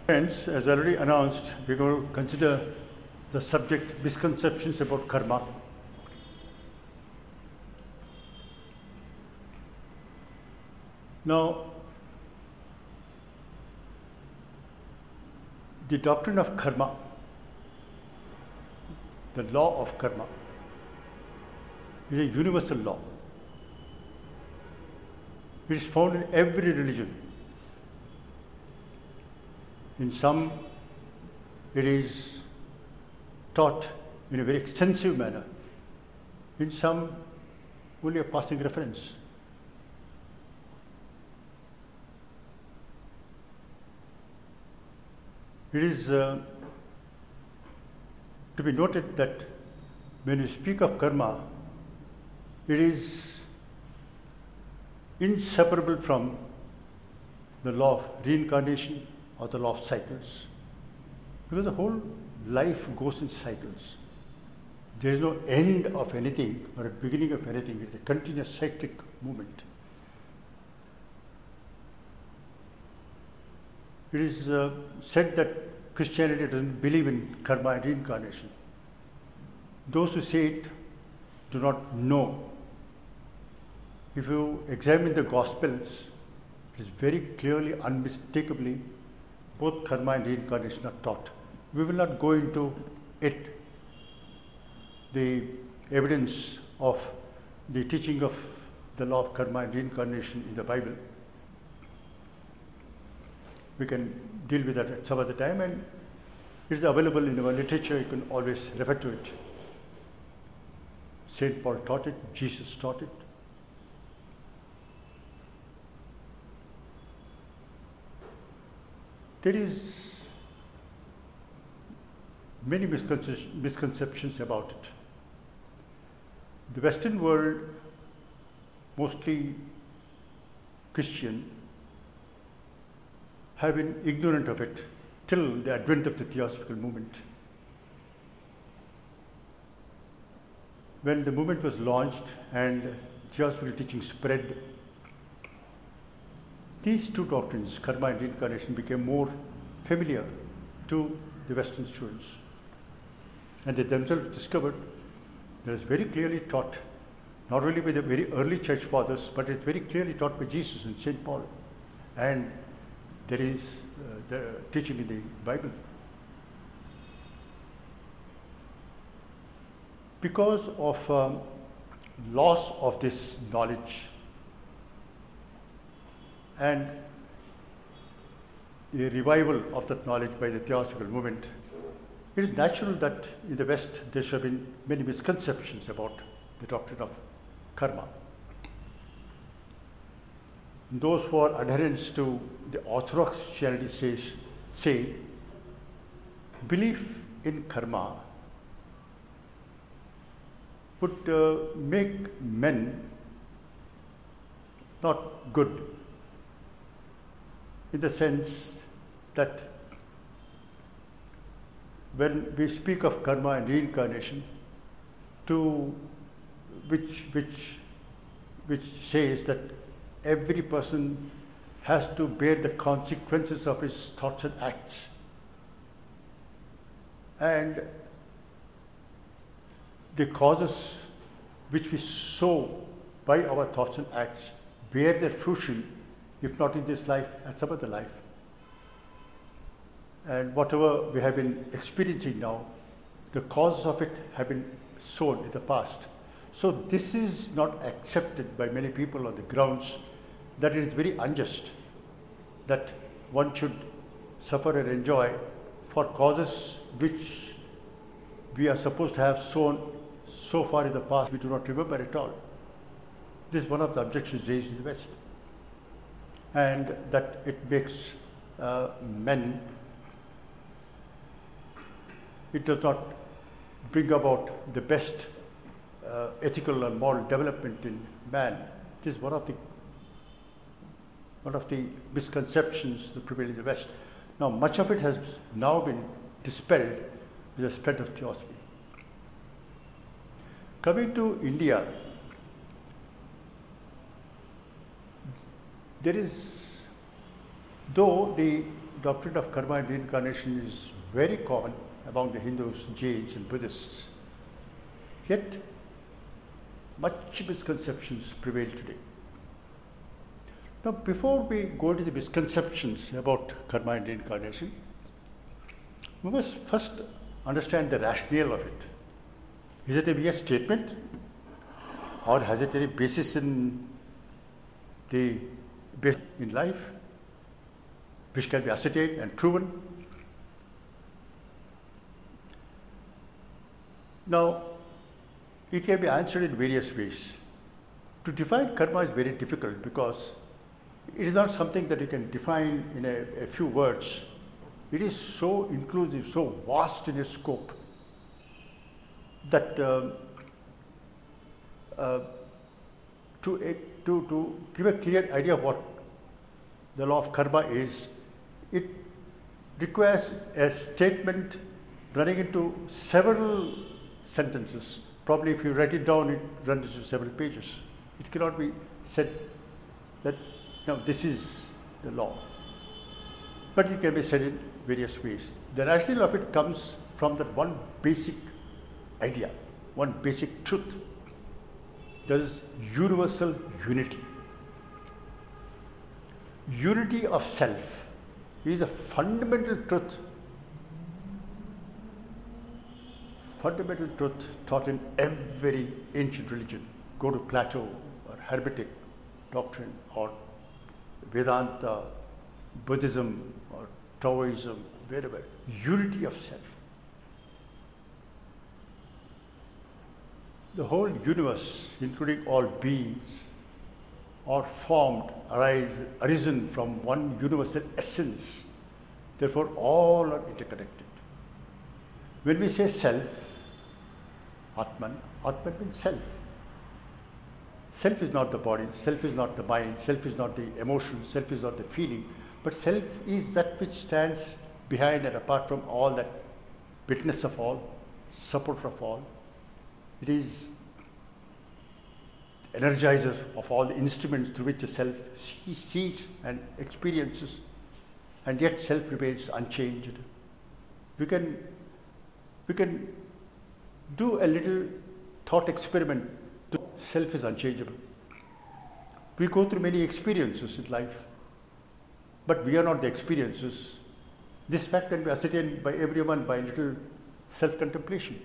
Friends, as already announced, we're going to consider the subject misconceptions about karma. Now, the doctrine of karma, the law of karma, is a universal law. It is found in every religion. In some, it is taught in a very extensive manner. In some, only a passing reference. It is to be noted that when we speak of karma, it is inseparable from the law of reincarnation or the law of cycles. Because the whole life goes in cycles. There is no end of anything or a beginning of anything. It's a continuous cyclic movement. It is said that Christianity doesn't believe in karma and reincarnation. Those who say it do not know. If you examine the Gospels, it is very clearly, unmistakably, both karma and reincarnation are taught. We will not go into it, the evidence of the teaching of the law of karma and reincarnation in the Bible. We can deal with that at some other time, and it is available in our literature. You can always refer to it. St. Paul taught it, Jesus taught it. There is many misconceptions about it. The Western world, mostly Christian, have been ignorant of it till the advent of the Theosophical movement. When the movement was launched and Theosophical teaching spread, these two doctrines, karma and reincarnation, became more familiar to the Western students. And they themselves discovered that it's very clearly taught, not only by the very early church fathers, but it's very clearly taught by Jesus and St. Paul. And there is the teaching in the Bible. Because of loss of this knowledge and the revival of that knowledge by the Theosophical movement, it is natural that in the West there should have been many misconceptions about the doctrine of karma. Those who are adherents to the Orthodox Christianity say belief in karma would make men not good, in the sense that when we speak of karma and reincarnation, to which says that every person has to bear the consequences of his thoughts and acts. And the causes which we sow by our thoughts and acts bear their fruition, if not in this life, at some other life. And whatever we have been experiencing now, the causes of it have been sown in the past. So this is not accepted by many people on the grounds that it is very unjust that one should suffer and enjoy for causes which we are supposed to have sown so far in the past we do not remember at all. This is one of the objections raised in the West. And that it makes men, it does not bring about the best ethical and moral development in man. This is one of the misconceptions that prevail in the West. Now, much of it has now been dispelled with the spread of theosophy. Coming to India, there is, though the doctrine of karma and reincarnation is very common among the Hindus, Jains and Buddhists. Yet, much misconceptions prevail today. Now, before we go into the misconceptions about karma and reincarnation, we must first understand the rationale of it. Is it a mere statement, or has it any basis in life, which can be ascertained and proven? Now, it can be answered in various ways. To define karma is very difficult because it is not something that you can define in a few words. It is so inclusive, so vast in its scope that to give a clear idea of what the law of karma is, it requires a statement running into several sentences. Probably if you write it down, it runs into several pages. It cannot be said that this is the law. But it can be said in various ways. The rationale of it comes from that one basic idea, one basic truth. There is universal unity. Unity of self is a fundamental truth taught in every ancient religion. Go to Plato or Hermetic doctrine or Vedanta, Buddhism or Taoism, wherever. Unity of self. The whole universe, including all beings, are formed, arisen from one universal essence. Therefore, all are interconnected. When we say self, Atman means self. Self is not the body, self is not the mind, self is not the emotion, self is not the feeling, but self is that which stands behind and apart from all, that witness of all, support of all. It is energizer of all the instruments through which the self sees and experiences, and yet self remains unchanged. We can do a little thought experiment. Self is unchangeable. We go through many experiences in life, but we are not the experiences. This fact can be ascertained by everyone by little self-contemplation.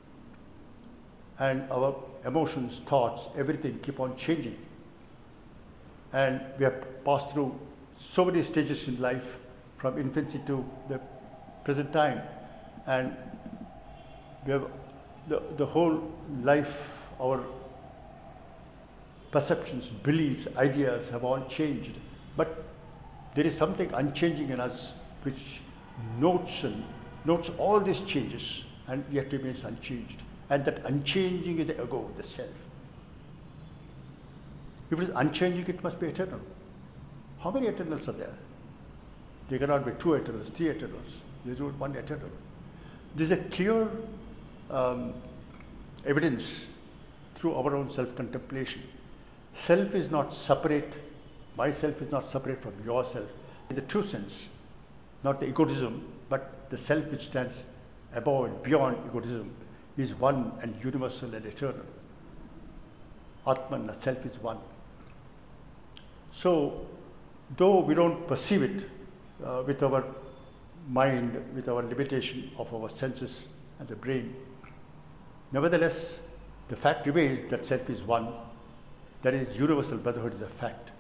And our emotions, thoughts, everything keep on changing. And we have passed through so many stages in life, from infancy to the present time. And we have the whole life, our perceptions, beliefs, ideas have all changed. But there is something unchanging in us which notes all these changes and yet remains unchanged. And that unchanging is the ego, the self. If it is unchanging, it must be eternal. How many eternals are there? There cannot be two eternals, three eternals. There is only one eternal. There is a clear evidence through our own self-contemplation. Self is not separate, myself is not separate from yourself. In the true sense, not the egotism, but the self which stands above and beyond egotism is one and universal and eternal. Atman, the self, is one. So, though we don't perceive it with our mind, with our limitation of our senses and the brain, nevertheless, the fact remains that self is one. That is, universal brotherhood is a fact.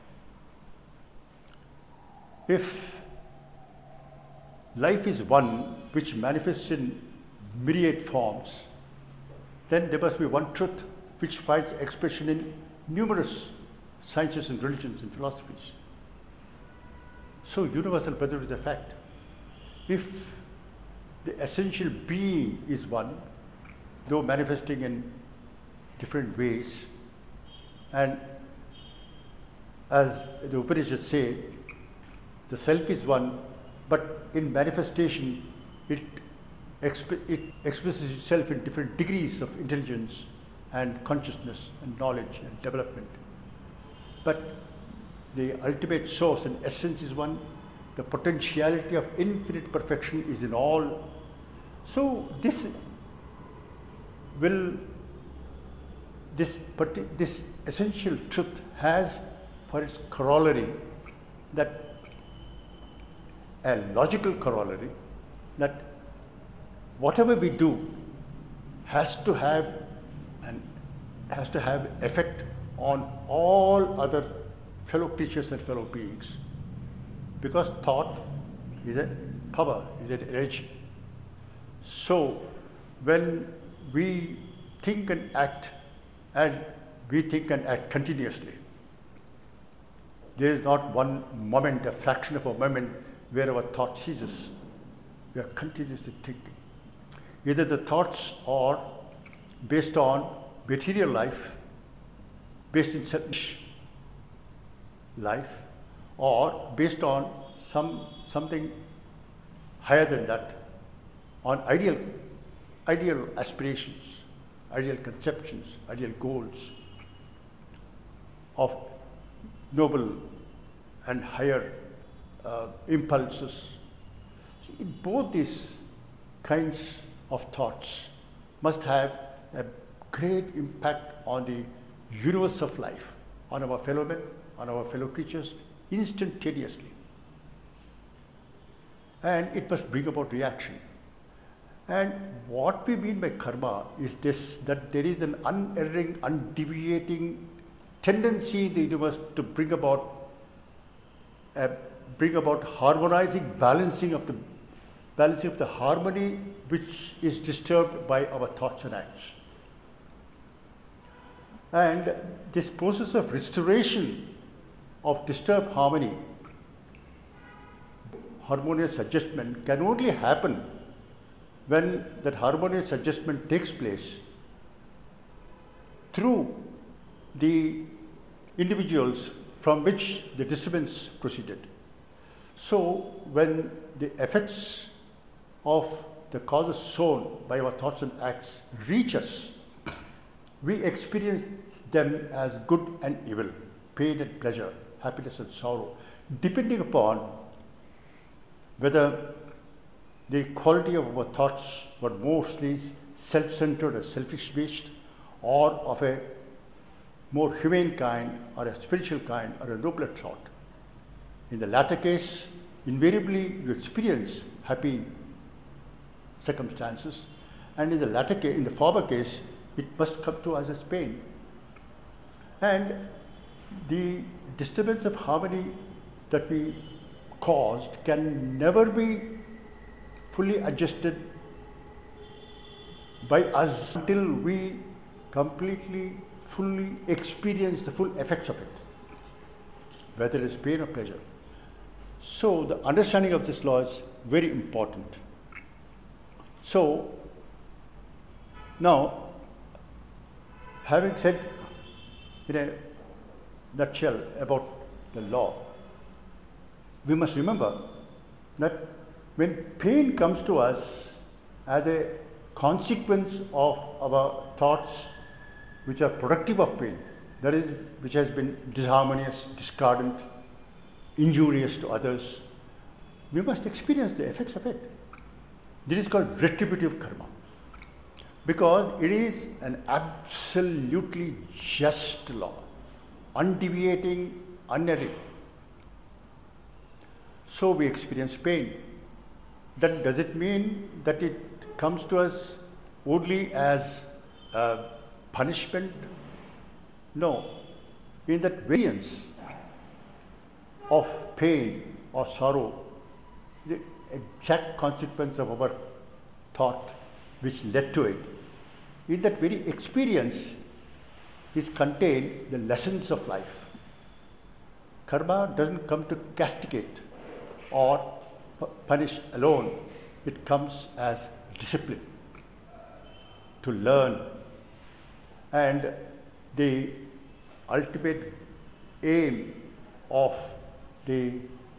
If life is one which manifests in myriad forms, then there must be one truth which finds expression in numerous sciences and religions and philosophies. So universal brotherhood is a fact. If the essential being is one, though manifesting in different ways, and as the Upanishads say, the self is one, but in manifestation it expresses itself in different degrees of intelligence and consciousness and knowledge and development. But the ultimate source and essence is one, the potentiality of infinite perfection is in all. So this essential truth has for its corollary that a logical corollary that whatever we do has to have effect on all other fellow creatures and fellow beings, because thought is a power, is an energy. So when we think and act, and we think and act continuously, there is not one moment, a fraction of a moment, where our thought ceases. We are continuously thinking. Either the thoughts are based on material life, based in certain life, or based on something higher than that, on ideal aspirations, ideal conceptions, ideal goals of noble and higher impulses. So both these kinds of thoughts must have a great impact on the universe of life, on our fellow men, on our fellow creatures, instantaneously. And it must bring about reaction. And what we mean by karma is this, that there is an unerring, undeviating tendency in the universe to bring about harmonizing, balancing of the harmony which is disturbed by our thoughts and acts. And this process of restoration of disturbed harmony, harmonious adjustment, can only happen when that harmonious adjustment takes place through the individuals from which the disturbance proceeded. So when the effects of the causes sown by our thoughts and acts reach us, we experience them as good and evil, pain and pleasure, happiness and sorrow, depending upon whether the quality of our thoughts were mostly self-centered or selfish-based, or of a more humane kind, or a spiritual kind, or a nobler thought. In the latter case, invariably you experience happy circumstances, and in the former case, it must come to us as pain. And the disturbance of harmony that we caused can never be fully adjusted by us until we completely, fully experience the full effects of it, whether it is pain or pleasure. So the understanding of this law is very important. So now, having said in a nutshell about the law, we must remember that when pain comes to us as a consequence of our thoughts which are productive of pain, that is, which has been disharmonious, discordant, injurious to others, we must experience the effects of it. This is called retributive karma, because it is an absolutely just law, undeviating, unerring. So we experience pain. Then does it mean that it comes to us only as punishment? No. In that variance of pain or sorrow, the exact consequence of our thought which led to it, in that very experience is contained the lessons of life. Karma doesn't come to castigate or punish alone, it comes as discipline to learn. And the ultimate aim of the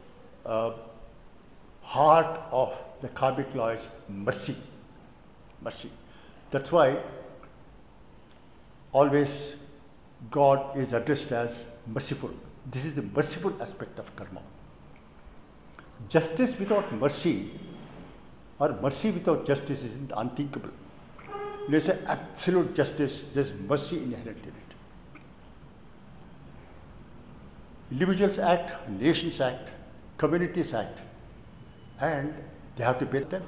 heart of the karmic law is mercy. Mercy. That's why always God is addressed as merciful. This is the merciful aspect of karma. justice without mercy or mercy without justice isn't unthinkable. There's an absolute justice, there's mercy inherent in it. Individuals act, nations act, communities act, and they have to pay them.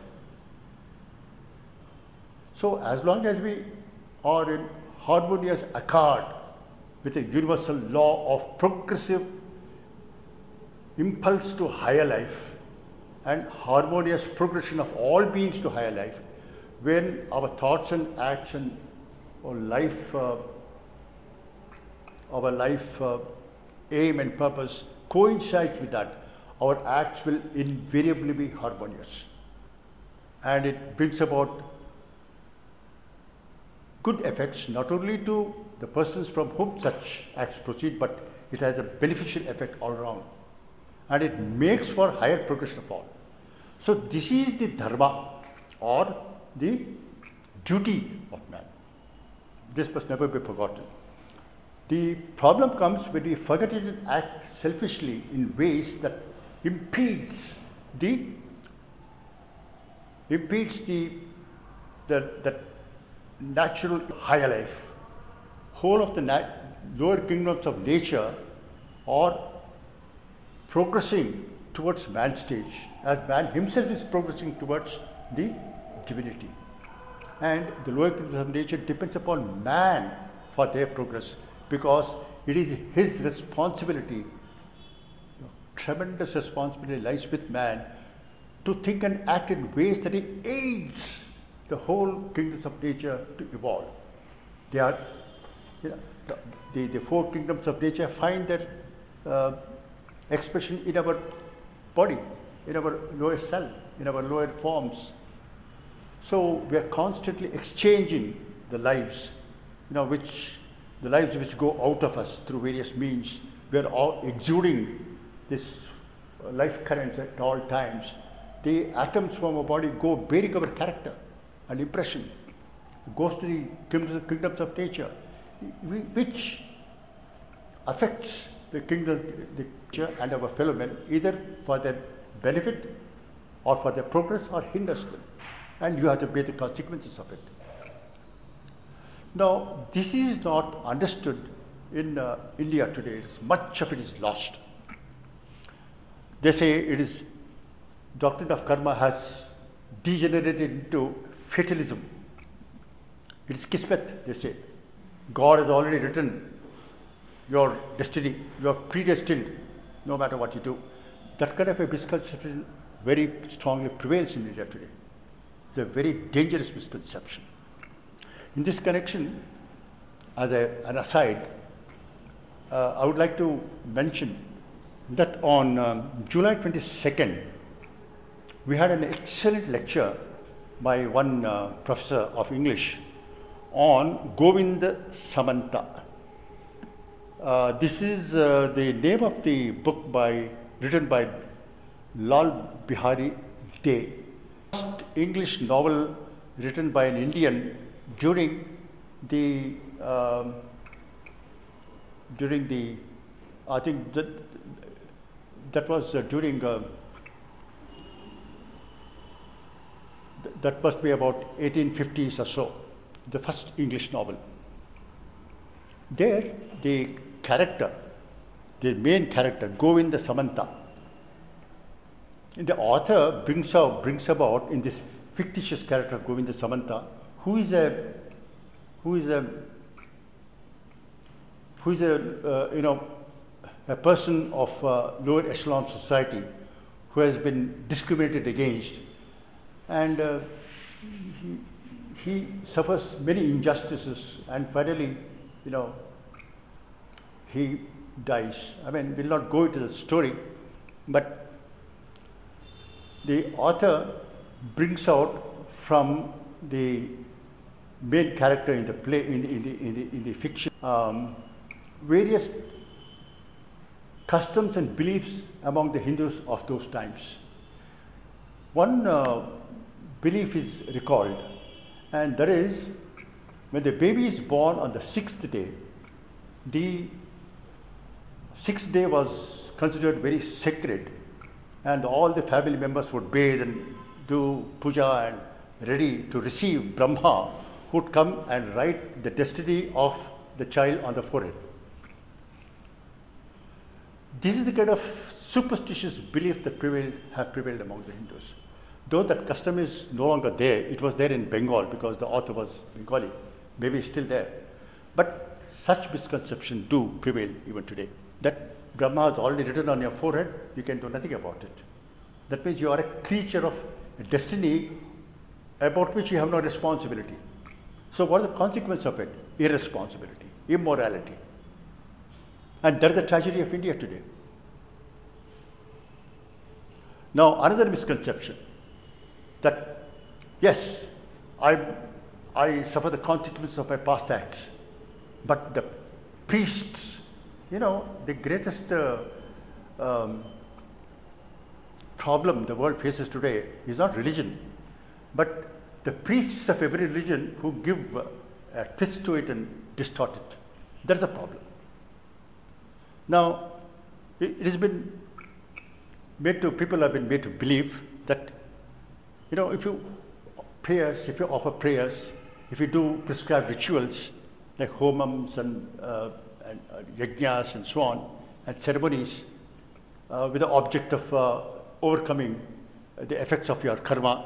So as long as we are in harmonious accord with a universal law of progressive impulse to higher life and harmonious progression of all beings to higher life, when our thoughts and acts and our life aim and purpose coincides with that, our acts will invariably be harmonious. And it brings about good effects not only to the persons from whom such acts proceed, but it has a beneficial effect all around. And it makes for higher progression of all. So this is the dharma or the duty of man. This must never be forgotten. The problem comes when we forget it and act selfishly in ways that impedes the natural higher life. Whole of the lower kingdoms of nature are progressing towards man's stage, as man himself is progressing towards the divinity. And the lower kingdoms of nature depends upon man for their progress, because it is his responsibility, tremendous responsibility lies with man to think and act in ways that he aids the whole kingdoms of nature to evolve. They are, the four kingdoms of nature find their expression in our body, in our lower self, in our lower forms. So we are constantly exchanging the lives, the lives which go out of us through various means. We are all exuding this life current at all times. The atoms from our body go bearing our character and impression. It goes to the kingdoms of nature, which affects the kingdom, the nature and our fellow men, either for their benefit or for their progress, or hinders them. And you have to bear the consequences of it. Now, this is not understood in India today. Much of it is lost. They say it is, doctrine of karma has degenerated into fatalism. It is kismet, they say. God has already written your destiny, you are predestined, no matter what you do. That kind of a misconception very strongly prevails in India today. It's a very dangerous misconception. In this connection, as an aside, I would like to mention that on July 22nd, we had an excellent lecture by one professor of English on Govinda Samanta. This is the name of the book written by Lal Bihari Dey. First English novel written by an Indian during the I think that was during that must be about 1850s or so, the first English novel. There, the main character, Govinda Samanta, the author brings about in this fictitious character Govinda Samanta, who is a person of lower echelon society who has been discriminated against, and he suffers many injustices, and finally, he dies. I mean, we'll not go into the story, but the author brings out from the main character in the play, in the fiction, various customs and beliefs among the Hindus of those times. One belief is recalled, and that is, when the baby is born on the sixth day, the sixth day was considered very sacred, and all the family members would bathe and do puja and ready to receive Brahma, who would come and write the destiny of the child on the forehead. This is the kind of superstitious belief that have prevailed among the Hindus. Though that custom is no longer there, it was there in Bengal because the author was Bengali, maybe it's still there. But such misconceptions do prevail even today. That Brahma is already written on your forehead, you can do nothing about it. That means you are a creature of a destiny about which you have no responsibility. So what is the consequence of it? Irresponsibility, immorality. And that is the tragedy of India today. Now, another misconception that, yes, I suffer the consequences of my past acts, but the priests, the greatest problem the world faces today is not religion, but the priests of every religion who give a twist to it and distort it. That's a problem. Now, it has been people have been made to believe that, if you offer prayers, if you do prescribed rituals like homams and yajnas and so on, and ceremonies with the object of overcoming the effects of your karma,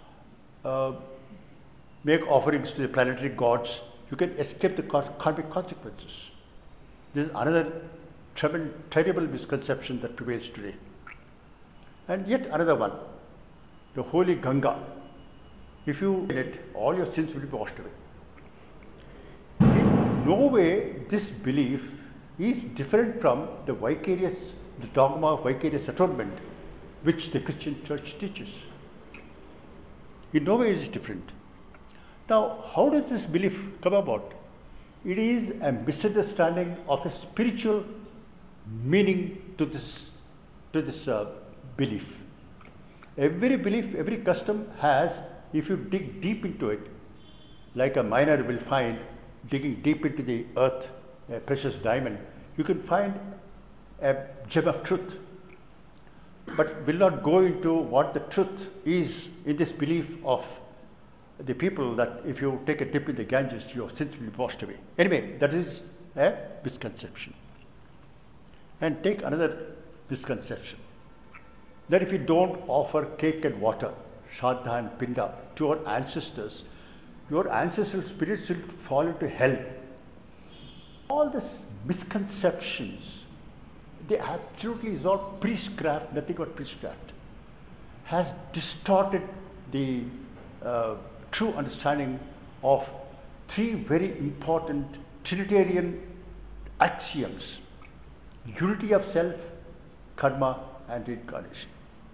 make offerings to the planetary gods, you can escape the karmic consequences. This is another terrible misconception that prevails today. And yet another one, the holy Ganga. If you in it, all your sins will be washed away. In no way this belief is different from the dogma of vicarious atonement, which the Christian church teaches. In no way is it different. Now, how does this belief come about? It is a misunderstanding of a spiritual meaning to this belief. Every belief, every custom has, if you dig deep into it, like a miner will find, digging deep into the earth, a precious diamond, you can find a gem of truth. But will not go into what the truth is in this belief of the people that if you take a dip in the Ganges, your sins will be washed away. Anyway, that is a misconception. And take another misconception, that if you don't offer cake and water, Shraddha and Pinda, to your ancestral spirits will fall into hell. All these misconceptions, they absolutely is all priestcraft, nothing but priestcraft, has distorted the true understanding of three very important Trinitarian axioms: unity of self, karma, and reincarnation.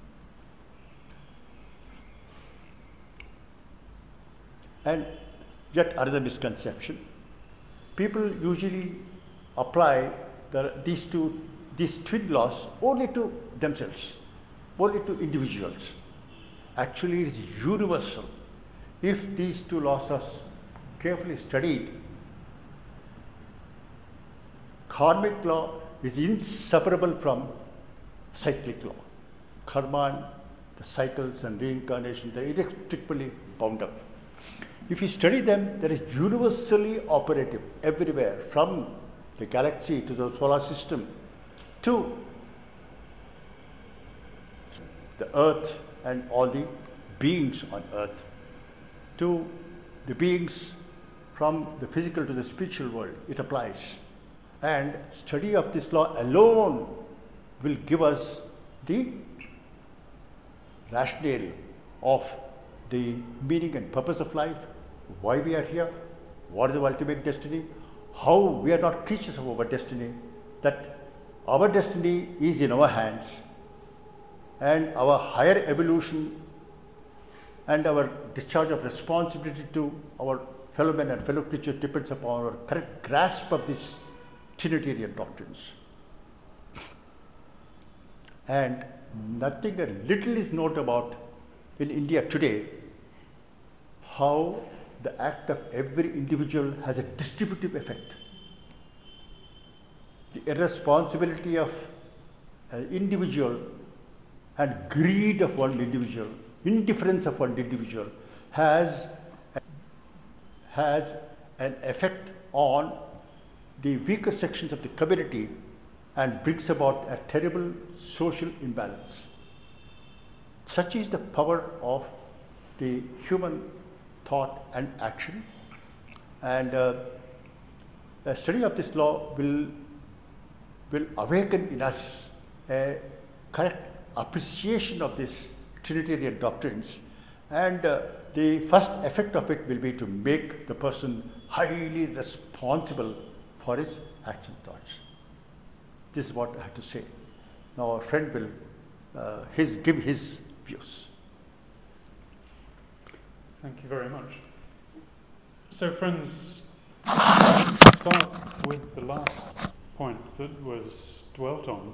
And yet another misconception, people usually apply these twin laws only to themselves, only to individuals. Actually, it is universal. If these two laws are carefully studied, karmic law is inseparable from cyclic law. Karma and the cycles and reincarnation, they are inextricably bound up. If you study them, they are universally operative everywhere, from the galaxy to the solar system to the earth and all the beings on earth, to the beings from the physical to the spiritual world. It applies. And study of this law alone will give us the rationale of the meaning and purpose of life, why we are here, what is the ultimate destiny, how we are not creatures of our destiny, that our destiny is in our hands, and our higher evolution and our discharge of responsibility to our fellow men and fellow creatures depends upon our correct grasp of these Trinitarian doctrines. And nothing, a little is known about in India today, how the act of every individual has a distributive effect. The irresponsibility of an individual and greed of one individual, indifference of one individual has an effect on the weaker sections of the community and brings about a terrible social imbalance. Such is the power of the human thought and action, and a study of this law will awaken in us a correct appreciation of these Trinitarian doctrines, and the first effect of it will be to make the person highly responsible for his actions and thoughts. This is what I have to say. Now our friend will give his views. Thank you very much. So friends, let's start with the last point that was dwelt on,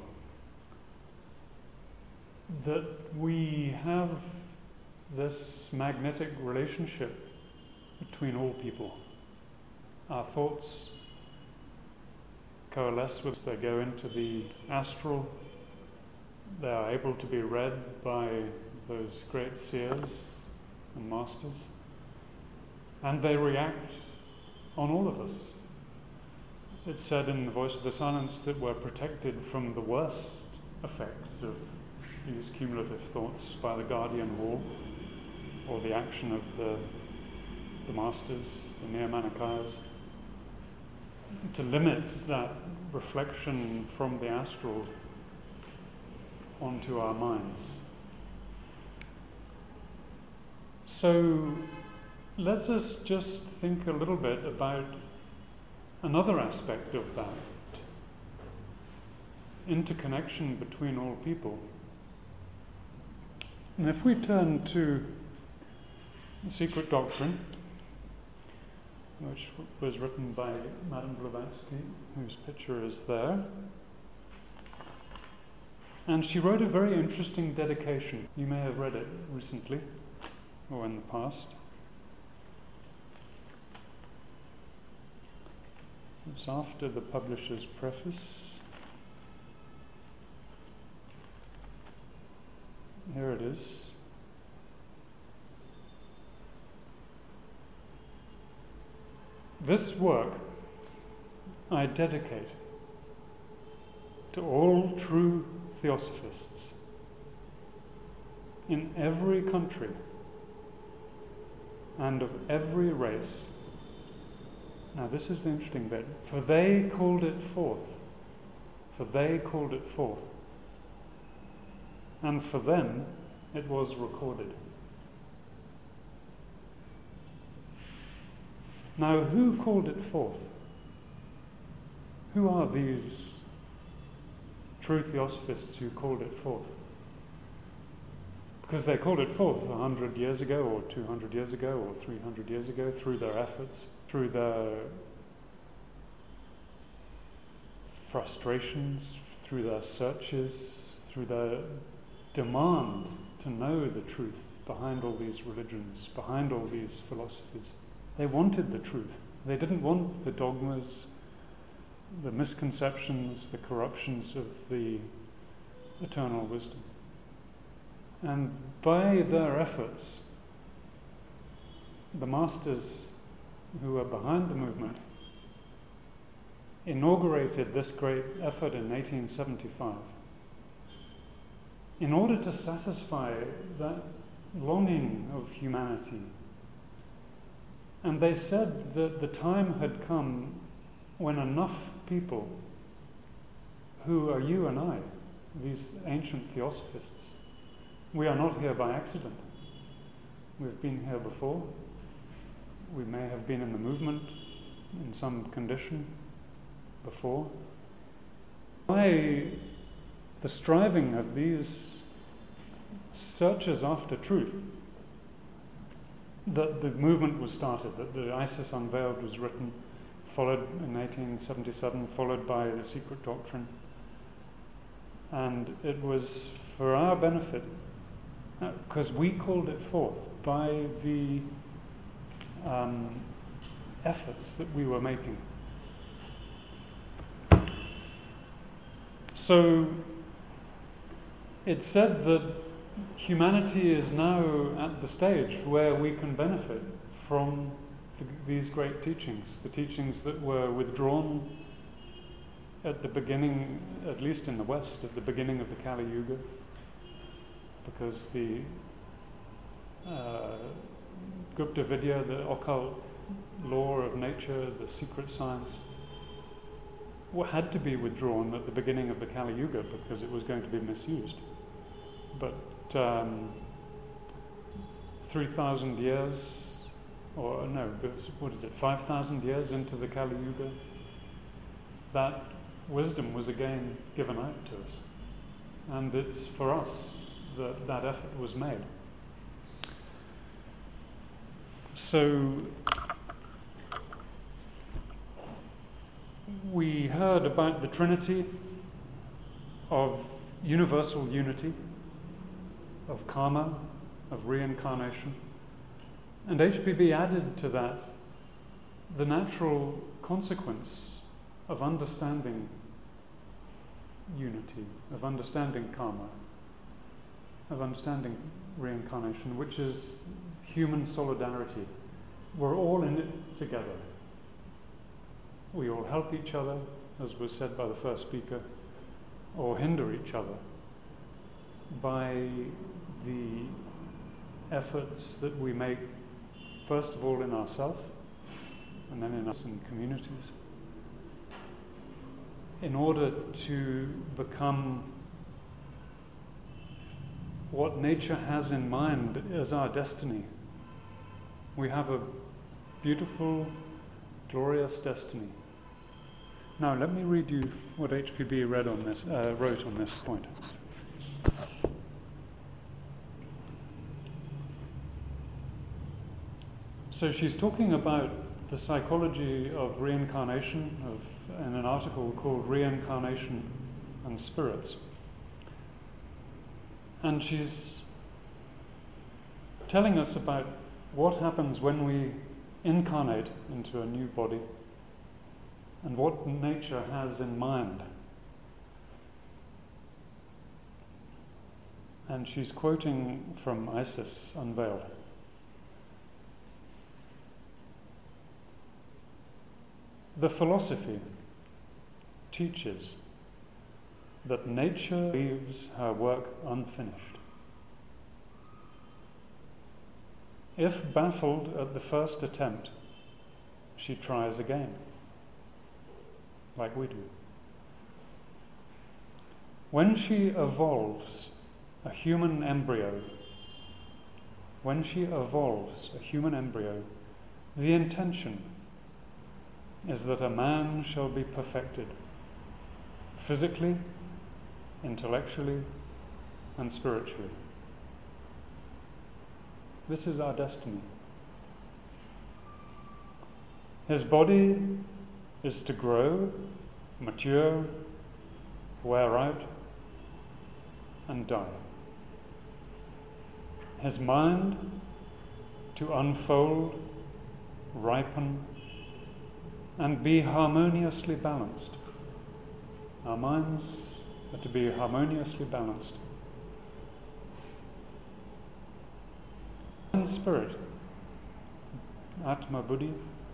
that we have this magnetic relationship between all people. Our thoughts coalesce with, they go into the astral, they are able to be read by those great seers and masters, and they react on all of us. It's said in the Voice of the Silence that we're protected from the worst effects of these cumulative thoughts by the guardian wall, or the action of the masters, the Neo-Manichaeans, to limit that reflection from the astral onto our minds. So let us just think a little bit about another aspect of that interconnection between all people. And if we turn to The Secret Doctrine, which was written by Madame Blavatsky, whose picture is there, and she wrote a very interesting dedication. You may have read it recently or in the past. It's after the publisher's preface. Here it is. This work I dedicate to all true theosophists in every country and of every race. Now this is the interesting bit. For they called it forth. For they called it forth. And for them it was recorded. Now who called it forth? Who are these true theosophists who called it forth? Because they called it forth 100 years ago, or 200 years ago, or 300 years ago, through their efforts, through their frustrations, through their searches, through their demand to know the truth behind all these religions, behind all these philosophies. They wanted the truth. They didn't want the dogmas, the misconceptions, the corruptions of the eternal wisdom. And by their efforts, the masters who were behind the movement inaugurated this great effort in 1875 in order to satisfy that longing of humanity. And they said that the time had come when enough people, who are you and I, these ancient theosophists, we are not here by accident. We've been here before. We may have been in the movement in some condition before. By the striving of these searchers after truth, that the movement was started, that the Isis Unveiled was written, followed in 1877, followed by The Secret Doctrine. And it was for our benefit, because we called it forth by the efforts that we were making. So it's said that humanity is now at the stage where we can benefit from these great teachings, the teachings that were withdrawn at the beginning, at least in the West, at the beginning of the Kali Yuga, because the Gupta Vidya, the occult law of nature, the secret science, had to be withdrawn at the beginning of the Kali Yuga because it was going to be misused. But 3,000 years, or no, what is it, 5,000 years into the Kali Yuga, that wisdom was again given out to us. And it's for us that that effort was made. So we heard about the Trinity of universal unity, of karma, of reincarnation. And HPB added to that the natural consequence of understanding unity, of understanding karma, of understanding reincarnation, which is human solidarity. We're all in it together. We all help each other, as was said by the first speaker, or hinder each other by the efforts that we make, first of all in ourselves, and then in us and communities, in order to become what nature has in mind as our destiny. We have a beautiful, glorious destiny. Now, let me read you what HPB wrote on this point. So she's talking about the psychology of reincarnation in an article called Reincarnation and Spirits. And she's telling us about what happens when we incarnate into a new body and what nature has in mind. And she's quoting from Isis Unveiled. The philosophy teaches that nature leaves her work unfinished. If baffled at the first attempt, she tries again, like we do. When she evolves a human embryo, the intention is that a man shall be perfected, physically, intellectually, and spiritually. This is our destiny. His body is to grow, mature, wear out, and die. His mind to unfold, ripen, and be harmoniously balanced. Our minds are to be harmoniously balanced. And spirit, Atma Buddhi,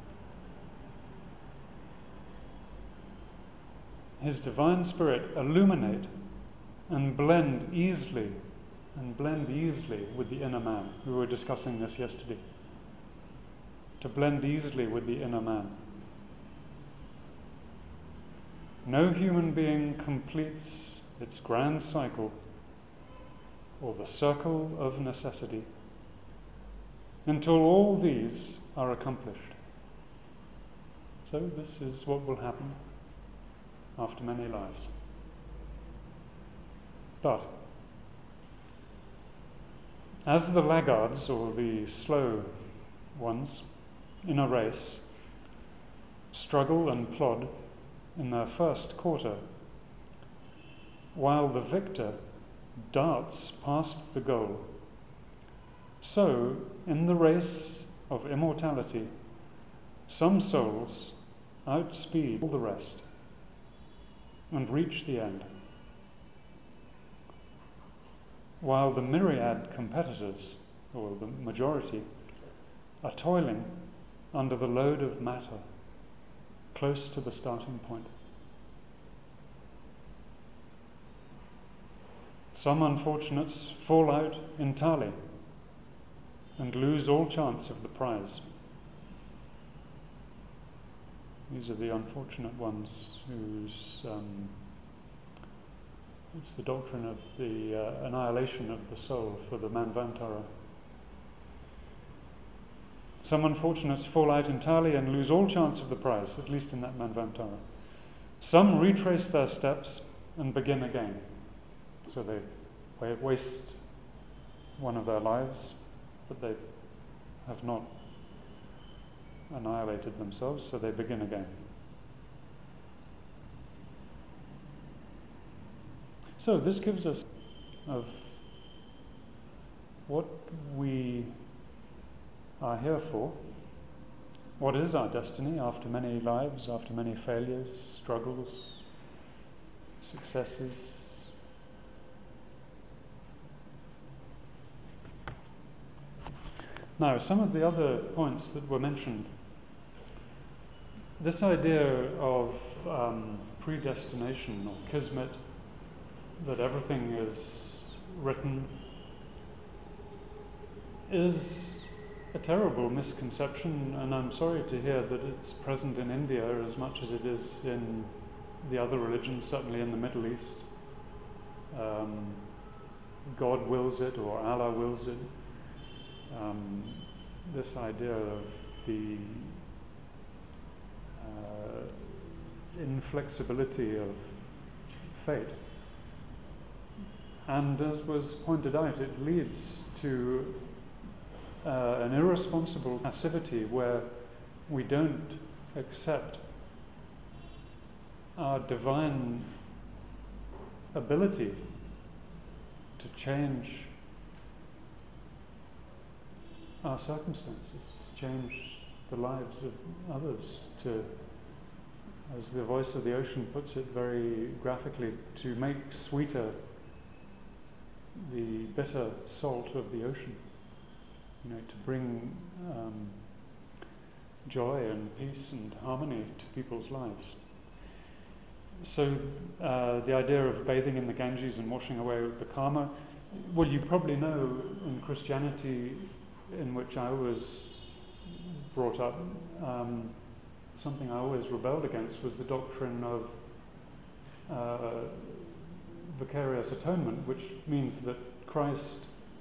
his divine spirit illuminate and blend easily with the inner man. We were discussing this yesterday. To blend easily with the inner man. No human being completes its grand cycle, or the circle of necessity, until all these are accomplished. So this is what will happen after many lives. But as the laggards, or the slow ones in a race, struggle and plod in their first quarter, while the victor darts past the goal, so in the race of immortality, some souls outspeed all the rest and reach the end. while the myriad competitors, or the majority, are toiling under the load of matter close to the starting point. Some unfortunates fall out entirely and lose all chance of the prize. These are the unfortunate ones whose it's the doctrine of the annihilation of the soul for the Manvantara. Some unfortunates fall out entirely and lose all chance of the prize, at least in that Manvantara. Some retrace their steps and begin again. So they waste one of their lives, but they have not annihilated themselves, so they begin again. So this gives us of what we are here for, what is our destiny after many lives, after many failures, struggles, successes. Now, some of the other points that were mentioned. This idea of predestination or kismet, that everything is written, is a terrible misconception, and I'm sorry to hear that it's present in India as much as it is in the other religions, certainly in the Middle East. God wills it, or Allah wills it. This idea of the inflexibility of fate. And as was pointed out, it leads to an irresponsible passivity where we don't accept our divine ability to change our circumstances, to change the lives of others, to, as the voice of the ocean puts it very graphically, to make sweeter the bitter salt of the ocean, to bring joy and peace and harmony to people's lives. So the idea of bathing in the Ganges and washing away the karma, well, you probably know in Christianity, in which I was brought up, something I always rebelled against was the doctrine of vicarious atonement, which means that Christ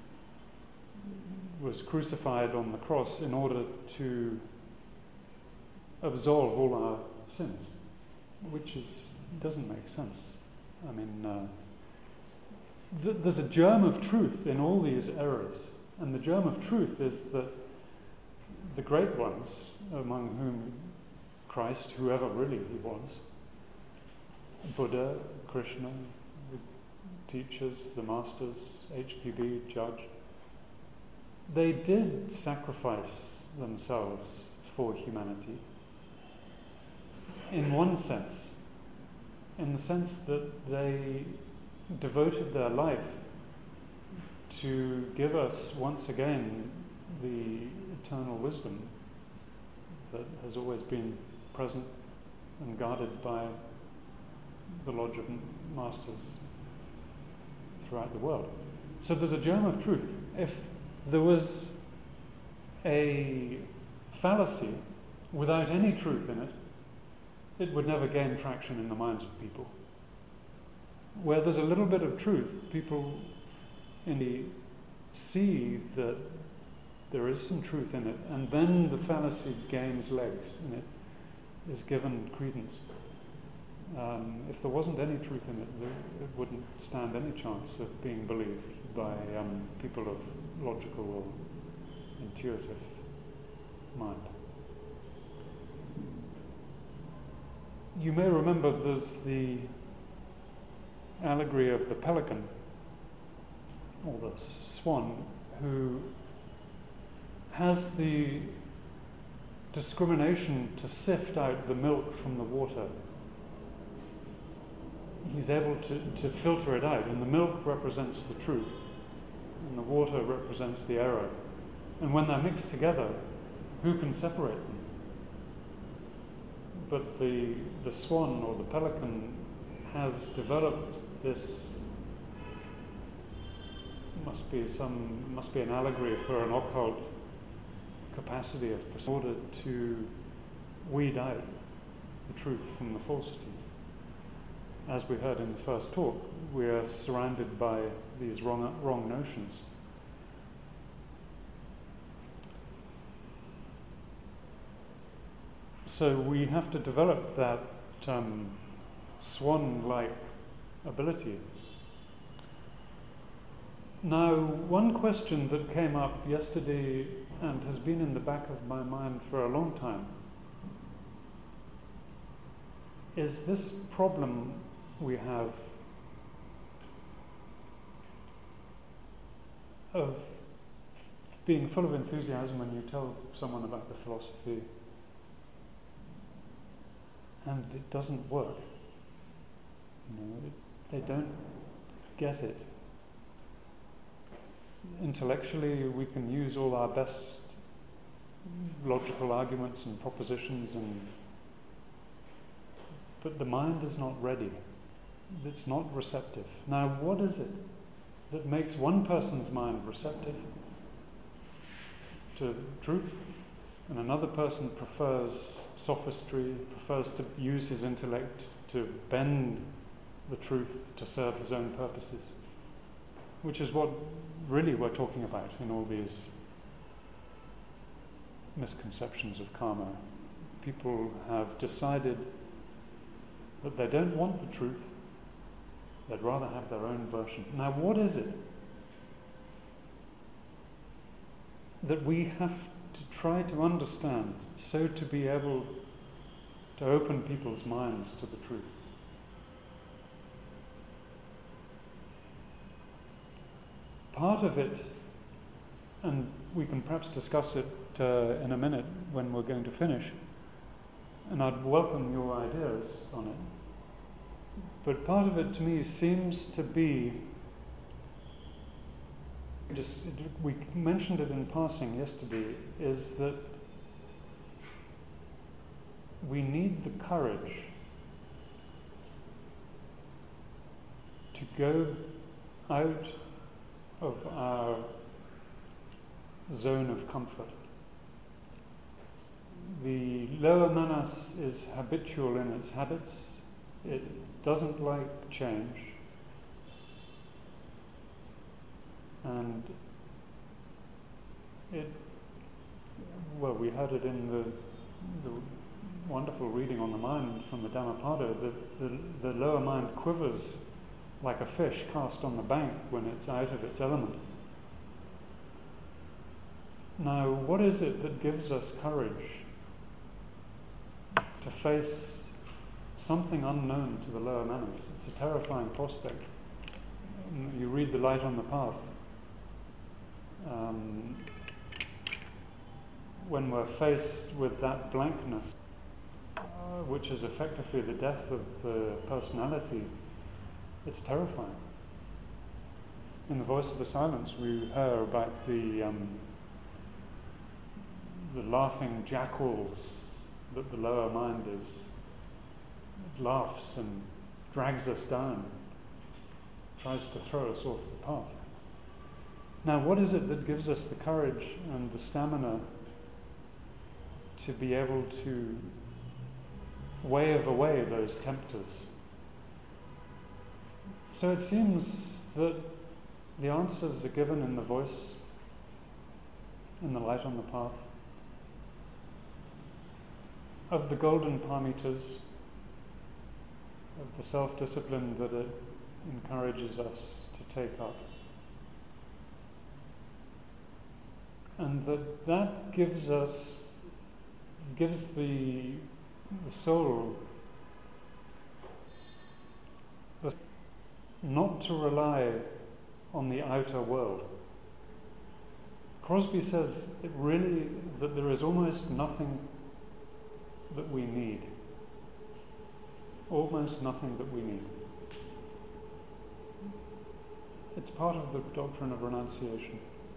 was crucified on the cross in order to absolve all our sins, which doesn't make sense. I mean, there's a germ of truth in all these errors, and the germ of truth is that the great ones, among whom Christ, whoever really he was, Buddha, Krishna, the teachers, the masters, HPB, Judge, they did sacrifice themselves for humanity in one sense, in the sense that they devoted their life to give us once again the eternal wisdom that has always been present and guarded by the Lodge of Masters throughout the world. So there's a germ of truth. If there was a fallacy without any truth in it, it would never gain traction in the minds of people. Where there's a little bit of truth, people see that there is some truth in it, and then the fallacy gains legs and it is given credence. If there wasn't any truth in it, it wouldn't stand any chance of being believed by people of logical or intuitive mind. You may remember there's the allegory of the pelican, or the swan, who has the discrimination to sift out the milk from the water. He's able to filter it out, and the milk represents the truth. and the water represents the error. And when they're mixed together, who can separate them? But the swan or the pelican has developed this, must be an allegory for an occult capacity of in order to weed out the truth from the falsity. As we heard in the first talk, we are surrounded by these wrong notions. So we have to develop that swan-like ability. Now, one question that came up yesterday and has been in the back of my mind for a long time is this problem we have of being full of enthusiasm when you tell someone about the philosophy and it doesn't work. They don't get it. Intellectually, we can use all our best logical arguments and propositions, but the mind is not ready. It's not receptive. Now, what is it that makes one person's mind receptive to truth, and another person prefers sophistry, prefers to use his intellect to bend the truth to serve his own purposes, which is what really we're talking about in all these misconceptions of karma. People have decided that they don't want the truth, they'd rather have their own version. Now, what is it that we have to try to understand so to be able to open people's minds to the truth? Part of it, and we can perhaps discuss it in a minute when we're going to finish, and I'd welcome your ideas on it, but part of it to me seems to be, we mentioned it in passing yesterday, is that we need the courage to go out of our zone of comfort. The lower manas is habitual in its habits. It doesn't like change. And we heard it in the wonderful reading on the mind from the Dhammapada, that the lower mind quivers like a fish cast on the bank when it's out of its element. Now, what is it that gives us courage to face something unknown to the lower manas? It's a terrifying prospect. You read The Light on the Path. When we're faced with that blankness, which is effectively the death of the personality, it's terrifying. In The Voice of the Silence, we hear about the laughing jackals that the lower mind is. It laughs and drags us down, tries to throw us off the path. Now, what is it that gives us the courage and the stamina to be able to wave away those tempters? So it seems that the answers are given in the voice, in the light on the path, of the golden paramitas, of the self-discipline that it encourages us to take up. And that gives the soul not to rely on the outer world. Crosby says that there is almost nothing that we need. Almost nothing that we need. It's part of the doctrine of renunciation.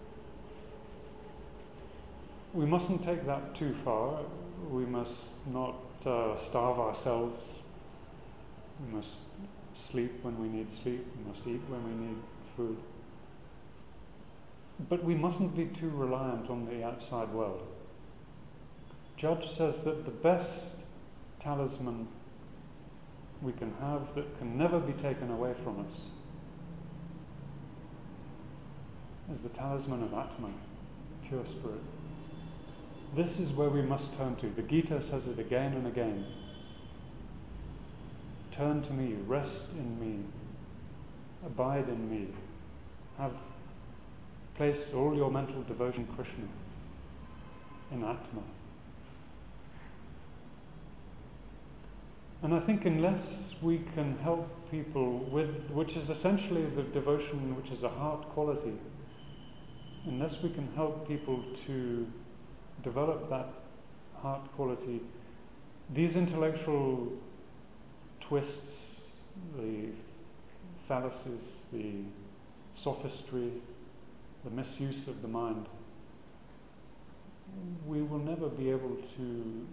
We mustn't take that too far. We must not starve ourselves. We must sleep when we need sleep. We must eat when we need food. But we mustn't be too reliant on the outside world. Judge says that the best talisman we can have that can never be taken away from us is the talisman of Atman, pure spirit. This is where we must turn to. The Gita says it again and again. Turn to me, rest in me, abide in me. Place all your mental devotion to Krishna in Atma. And I think unless we can help people with, which is essentially the devotion which is a heart quality, unless we can help people to develop that heart quality, these intellectual twists, the fallacies, the sophistry, the misuse of the mind, we will never be able to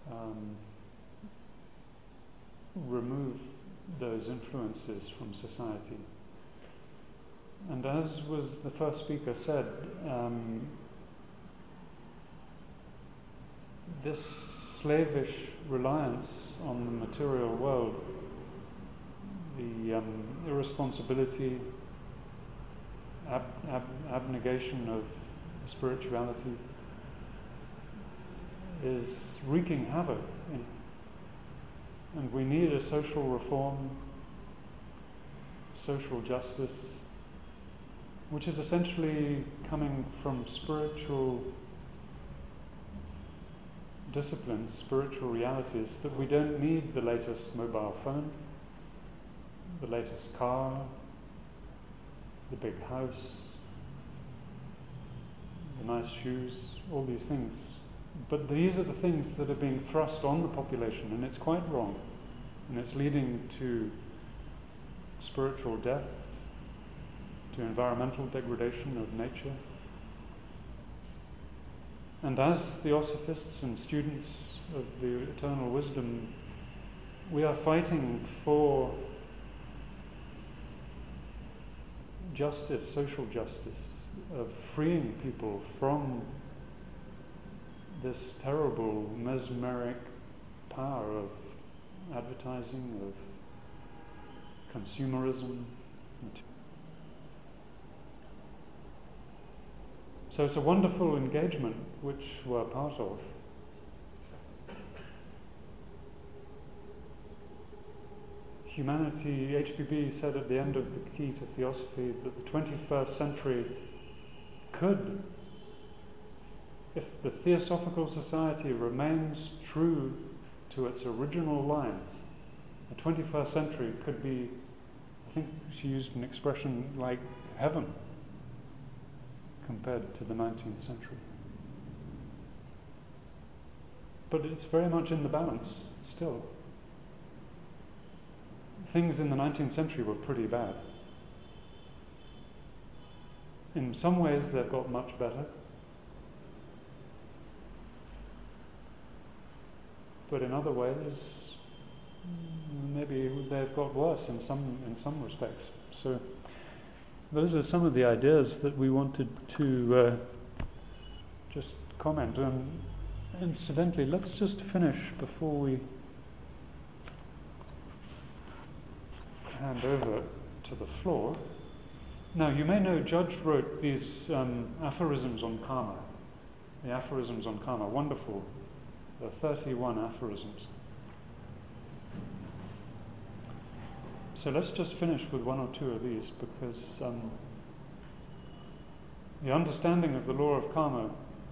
remove those influences from society. And as was the first speaker said, this slavish reliance on the material world, the irresponsibility, abnegation of spirituality is wreaking havoc. And we need a social reform, social justice, which is essentially coming from spiritual disciplines, spiritual realities, that we don't need the latest mobile phone, the latest car, the big house, the nice shoes, all these things. But these are the things that are being thrust on the population, and it's quite wrong. And it's leading to spiritual death, to environmental degradation of nature. And as theosophists and students of the eternal wisdom, we are fighting for justice, social justice, of freeing people from this terrible mesmeric power of advertising, of consumerism. So it's a wonderful engagement which we're part of. Humanity, HPB said at the end of the Key to Theosophy that the 21st century could, if the Theosophical Society remains true to its original lines, the 21st century could be, I think she used an expression like heaven compared to the 19th century. But it's very much in the balance still. Things in the 19th century were pretty bad. In some ways they've got much better, but in other ways maybe they've got worse in some respects. So those are some of the ideas that we wanted to just comment on. Incidentally, let's just finish before we hand over to the floor. Now, you may know Judge wrote these aphorisms on karma. The aphorisms on karma, wonderful. There are 31 aphorisms. So let's just finish with one or two of these, because the understanding of the law of karma,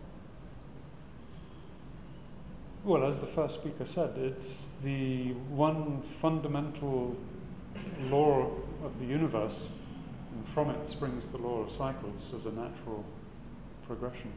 well, as the first speaker said, it's the one fundamental law of the universe, and from it springs the law of cycles as a natural progression.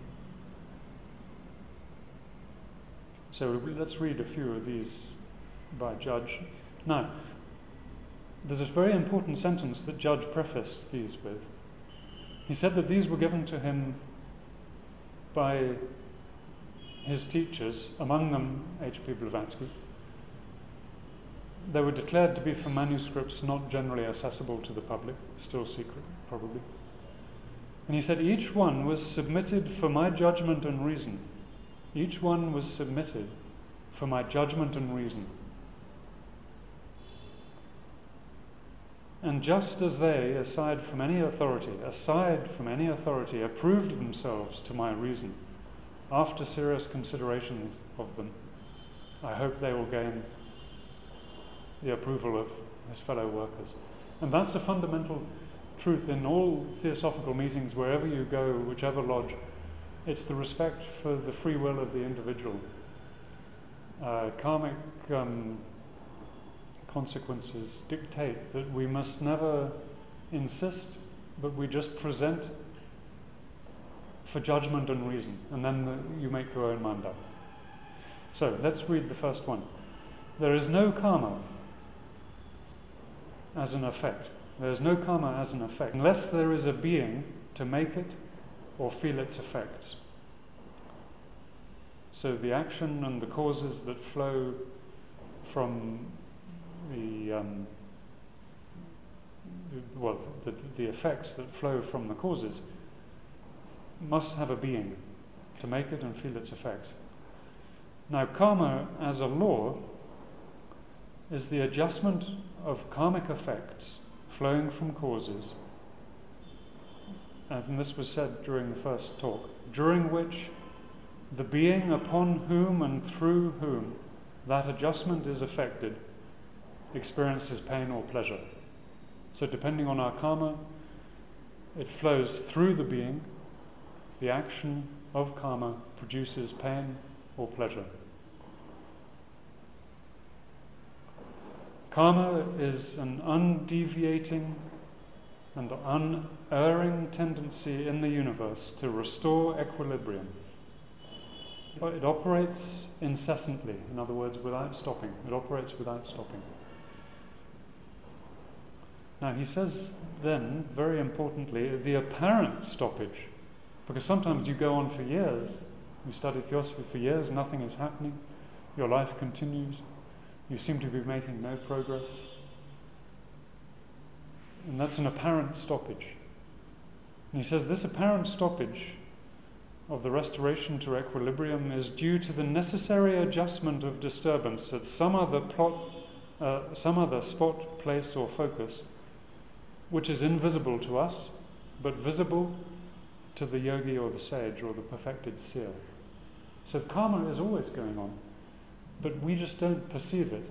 So let's read a few of these by Judge. Now, there's a very important sentence that Judge prefaced these with. He said that these were given to him by his teachers, among them H.P. Blavatsky. They were declared to be from manuscripts not generally accessible to the public, still secret, probably. And he said, each one was submitted for my judgment and reason. Each one was submitted for my judgment and reason. And just as they, aside from any authority, approved themselves to my reason, after serious consideration of them, I hope they will gain the approval of his fellow workers. And that's a fundamental truth in all theosophical meetings, wherever you go, whichever lodge. It's the respect for the free will of the individual. Karmic consequences dictate that we must never insist, but we just present for judgment and reason, and then you make your own mind up. So let's read the first one. There is no karma as an effect. There is no karma as an effect, unless there is a being to make it or feel its effects. So the action and the causes that flow from the effects that flow from the causes must have a being to make it and feel its effects. Now, karma as a law is the adjustment of karmic effects flowing from causes, and this was said during the first talk, during which the being upon whom and through whom that adjustment is effected experiences pain or pleasure. So depending on our karma, it flows through the being. The action of karma produces pain or pleasure. Karma is an undeviating and unerring tendency in the universe to restore equilibrium. It operates incessantly, in other words, without stopping. It operates without stopping. Now he says then, very importantly, the apparent stoppage, because sometimes you go on for years, you study theosophy for years, nothing is happening, your life continues, you seem to be making no progress, and that's an apparent stoppage. And he says this apparent stoppage of the restoration to equilibrium is due to the necessary adjustment of disturbance at some other spot, place, or focus, which is invisible to us, but visible to the yogi or the sage or the perfected seer. So karma is always going on, but we just don't perceive it.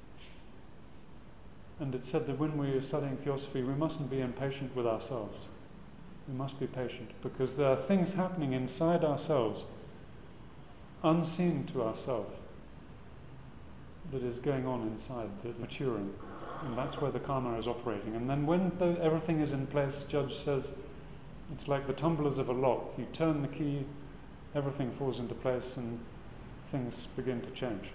And it's said that when we are studying theosophy, we mustn't be impatient with ourselves. We must be patient, because there are things happening inside ourselves, unseen to ourselves, that is going on inside, that maturing. And that's where the karma is operating. And then when everything is in place, Judge says, it's like the tumblers of a lock. You turn the key, everything falls into place, and things begin to change.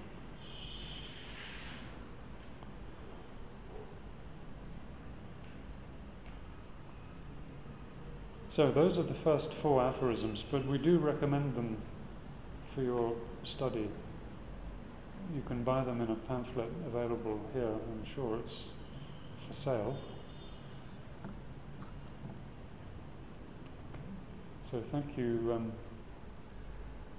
So those are the first 4 aphorisms, but we do recommend them for your study. You can buy them in a pamphlet available here. I'm sure it's for sale. So thank you.